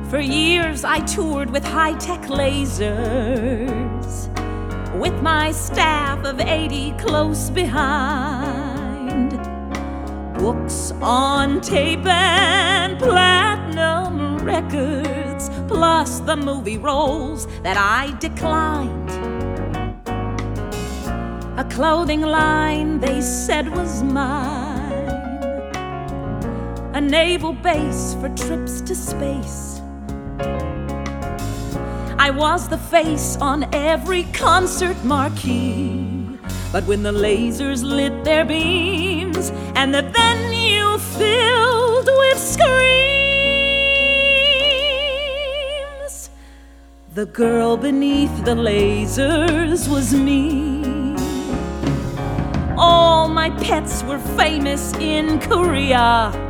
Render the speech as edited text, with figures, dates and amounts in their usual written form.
For years I toured with high-tech lasers, with my staff of 80 close behind. Books on tape and platinum records, plus the movie roles that I declined. A clothing line they said was mine, a naval base for trips to space. I was the face on every concert marquee, but when the lasers lit their beams and the venue filled with screams, the girl beneath the lasers was me. All my pets were famous in Korea,